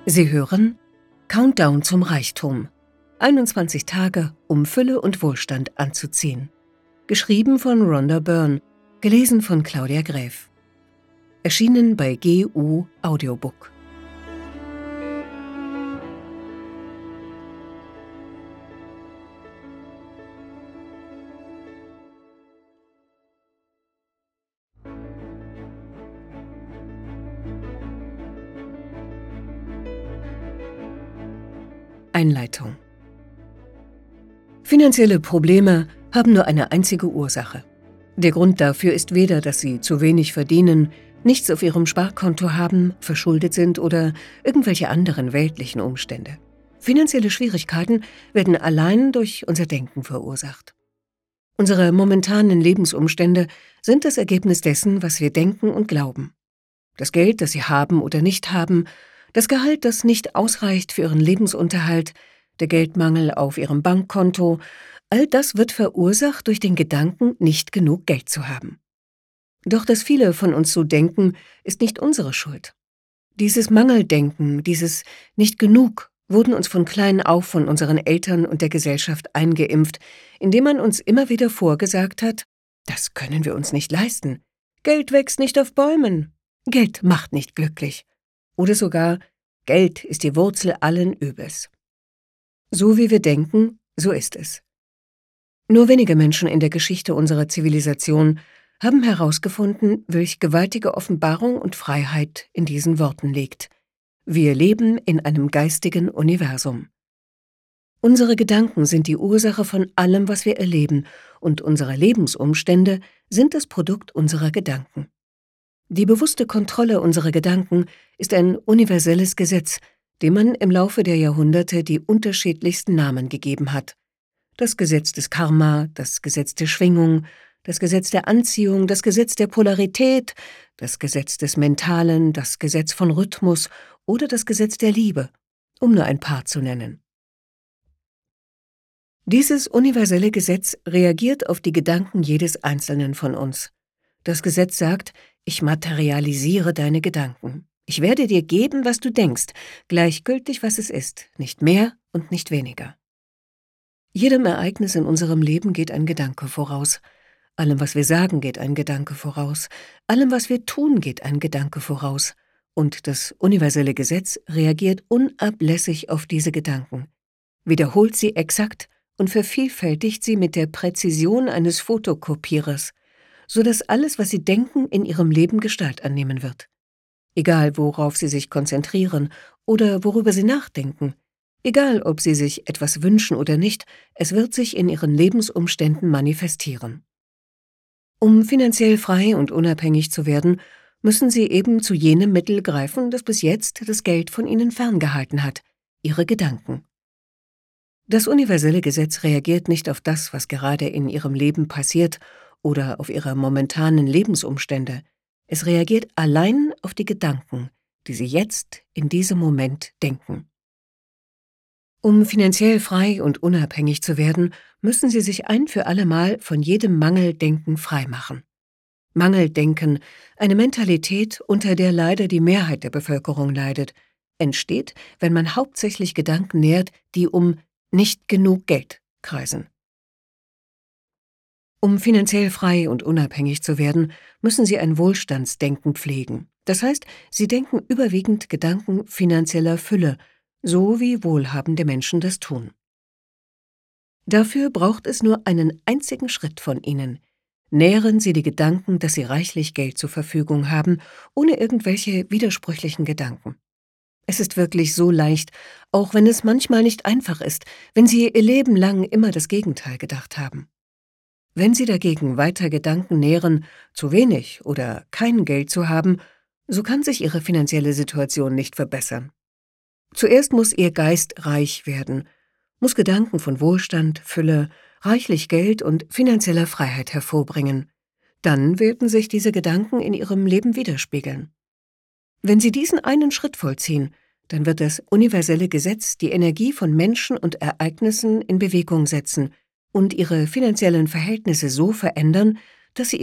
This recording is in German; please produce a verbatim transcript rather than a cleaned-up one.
Sie hören Countdown zum Reichtum. einundzwanzig Tage, um Fülle und Wohlstand anzuziehen. Geschrieben von Rhonda Byrne, gelesen von Claudia Gräf. Erschienen bei G U Audiobook. Einleitung. Finanzielle Probleme haben nur eine einzige Ursache. Der Grund dafür ist weder, dass Sie zu wenig verdienen, nichts auf Ihrem Sparkonto haben, verschuldet sind oder irgendwelche anderen weltlichen Umstände. Finanzielle Schwierigkeiten werden allein durch unser Denken verursacht. Unsere momentanen Lebensumstände sind das Ergebnis dessen, was wir denken und glauben. Das Geld, das Sie haben oder nicht haben, das Gehalt, das nicht ausreicht für Ihren Lebensunterhalt, der Geldmangel auf Ihrem Bankkonto, all das wird verursacht durch den Gedanken, nicht genug Geld zu haben. Doch dass viele von uns so denken, ist nicht unsere Schuld. Dieses Mangeldenken, dieses Nicht genug, wurden uns von klein auf von unseren Eltern und der Gesellschaft eingeimpft, indem man uns immer wieder vorgesagt hat, das können wir uns nicht leisten, Geld wächst nicht auf Bäumen, Geld macht nicht glücklich. Oder sogar, Geld ist die Wurzel allen Übels. So wie wir denken, so ist es. Nur wenige Menschen in der Geschichte unserer Zivilisation haben herausgefunden, welch gewaltige Offenbarung und Freiheit in diesen Worten liegt. Wir leben in einem geistigen Universum. Unsere Gedanken sind die Ursache von allem, was wir erleben, und unsere Lebensumstände sind das Produkt unserer Gedanken. Die bewusste Kontrolle unserer Gedanken ist ein universelles Gesetz, dem man im Laufe der Jahrhunderte die unterschiedlichsten Namen gegeben hat. Das Gesetz des Karma, das Gesetz der Schwingung, das Gesetz der Anziehung, das Gesetz der Polarität, das Gesetz des Mentalen, das Gesetz von Rhythmus oder das Gesetz der Liebe, um nur ein paar zu nennen. Dieses universelle Gesetz reagiert auf die Gedanken jedes Einzelnen von uns. Das Gesetz sagt, ich materialisiere deine Gedanken. Ich werde dir geben, was du denkst, gleichgültig, was es ist, nicht mehr und nicht weniger. Jedem Ereignis in unserem Leben geht ein Gedanke voraus. Allem, was wir sagen, geht ein Gedanke voraus. Allem, was wir tun, geht ein Gedanke voraus. Und das universelle Gesetz reagiert unablässig auf diese Gedanken, wiederholt sie exakt und vervielfältigt sie mit der Präzision eines Fotokopierers, sodass alles, was Sie denken, in Ihrem Leben Gestalt annehmen wird. Egal, worauf Sie sich konzentrieren oder worüber Sie nachdenken, egal, ob Sie sich etwas wünschen oder nicht, es wird sich in Ihren Lebensumständen manifestieren. Um finanziell frei und unabhängig zu werden, müssen Sie eben zu jenem Mittel greifen, das bis jetzt das Geld von Ihnen ferngehalten hat, Ihre Gedanken. Das universelle Gesetz reagiert nicht auf das, was gerade in Ihrem Leben passiert, oder auf Ihre momentanen Lebensumstände. Es reagiert allein auf die Gedanken, die Sie jetzt in diesem Moment denken. Um finanziell frei und unabhängig zu werden, müssen Sie sich ein für allemal von jedem Mangeldenken freimachen. Mangeldenken, eine Mentalität, unter der leider die Mehrheit der Bevölkerung leidet, entsteht, wenn man hauptsächlich Gedanken nährt, die um nicht genug Geld kreisen. Um finanziell frei und unabhängig zu werden, müssen Sie ein Wohlstandsdenken pflegen. Das heißt, Sie denken überwiegend Gedanken finanzieller Fülle, so wie wohlhabende Menschen das tun. Dafür braucht es nur einen einzigen Schritt von Ihnen. Nähren Sie die Gedanken, dass Sie reichlich Geld zur Verfügung haben, ohne irgendwelche widersprüchlichen Gedanken. Es ist wirklich so leicht, auch wenn es manchmal nicht einfach ist, wenn Sie Ihr Leben lang immer das Gegenteil gedacht haben. Wenn Sie dagegen weiter Gedanken nähren, zu wenig oder kein Geld zu haben, so kann sich Ihre finanzielle Situation nicht verbessern. Zuerst muss Ihr Geist reich werden, muss Gedanken von Wohlstand, Fülle, reichlich Geld und finanzieller Freiheit hervorbringen. Dann werden sich diese Gedanken in Ihrem Leben widerspiegeln. Wenn Sie diesen einen Schritt vollziehen, dann wird das universelle Gesetz die Energie von Menschen und Ereignissen in Bewegung setzen und Ihre finanziellen Verhältnisse so verändern, dass Sie